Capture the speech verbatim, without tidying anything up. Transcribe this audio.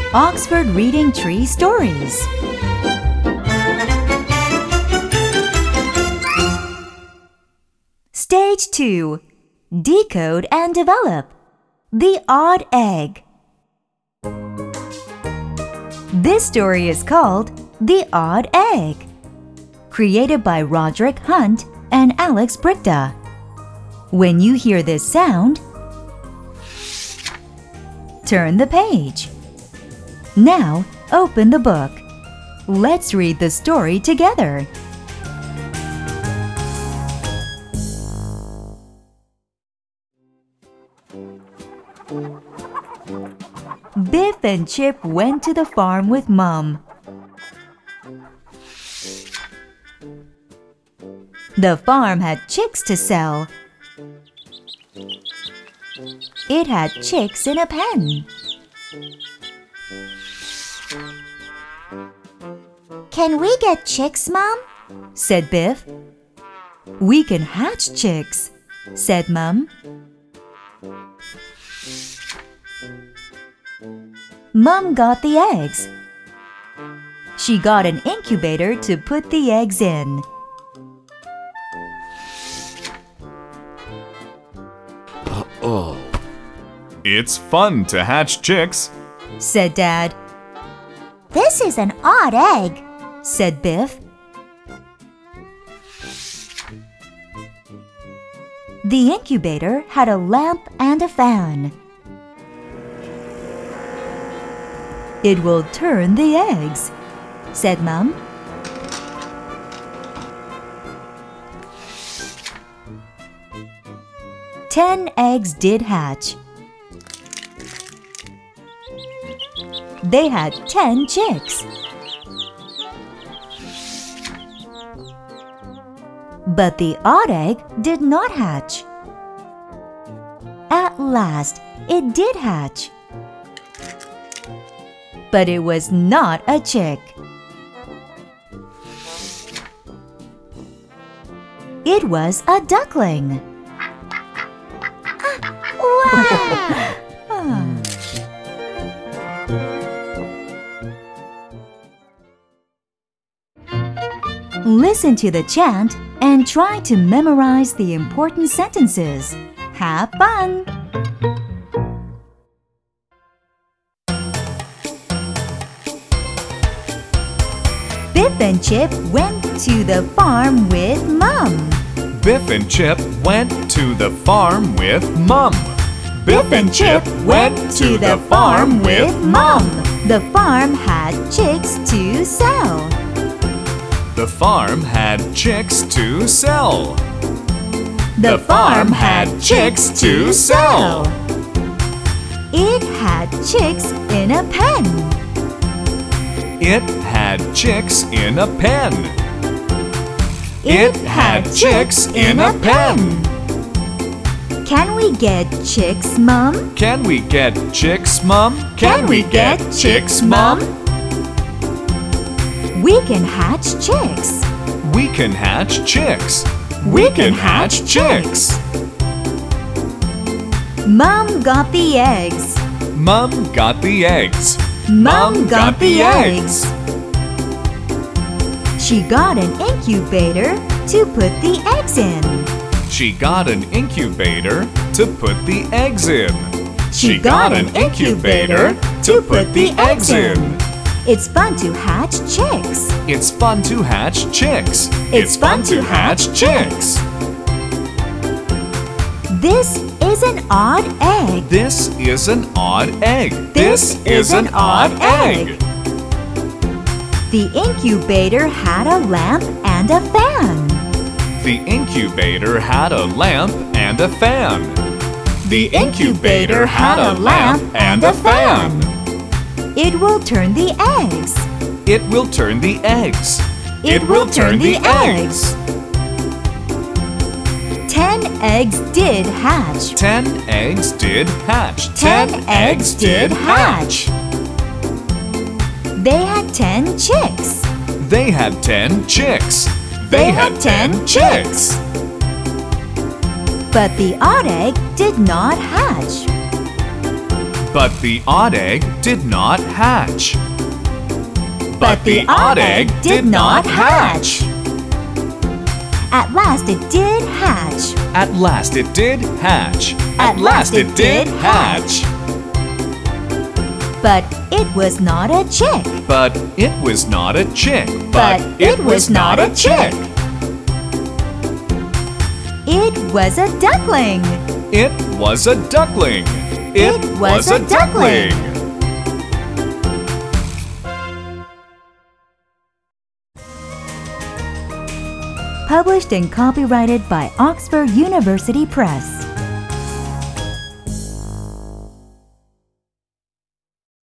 Oxford Reading Tree Stories. Stage two. Decode and develop. The Odd Egg. This story is called The Odd Egg, created by Roderick Hunt and Alex Brichta. When you hear this sound, turn the page. Now open the book. Let's read the story together. Biff and Chip went to the farm with Mom. The farm had chicks to sell. It had chicks in a pen. Can we get chicks, Mom? Said Biff. We can hatch chicks, said Mom. Mom got the eggs. She got an incubator to put the eggs in. Uh-oh. It's fun to hatch chicks, said Dad. This is an odd egg, said Biff. The incubator had a lamp and a fan. It will turn the eggs, said Mom. Ten eggs did hatch. They had ten chicks. But the odd egg did not hatch. At last, it did hatch. But it was not a chick. It was a duckling. Wow! Listen to the chant and try to memorize the important sentences. Have fun! Biff and Chip went to the farm with Mom. Biff and Chip went to the farm with Mom. Biff and Chip went to the farm with Mom. The farm had chicks to sell. The farm had chicks to sell. The farm had chicks to sell. It had chicks in a pen. It had chicks in a pen. It had chicks in a pen. Can we get chicks, Mom? Can we get chicks, Mom? Can we get chicks, Mom? We can hatch chicks. We can hatch chicks. We can hatch chicks. Mom got the eggs. Mom got the eggs. Mom got the eggs. She got an incubator to put the eggs in. She got an incubator to put the eggs in. She got an incubator to put the eggs in. It's fun to hatch chicks. It's fun to hatch chicks. It's fun to hatch chicks. This is an odd egg. This is an odd egg. This is an odd egg. The incubator had a lamp and a fan. The incubator had a lamp and a fan. The incubator had a lamp and a fan. It will turn the eggs. It will turn the eggs. It will turn the eggs. Ten eggs did hatch. Ten eggs did hatch. Ten eggs did hatch. They had ten chicks. They had ten chicks. They had ten chicks. But the odd egg did not hatch. But the odd egg did not hatch. But the odd egg did not hatch. At last it did hatch. At last it did hatch. At last it did hatch. But it was not a chick. But it was not a chick. But it was not a chick. It was a duckling. It was a duckling. It was a duckling. Published and copyrighted by Oxford University Press.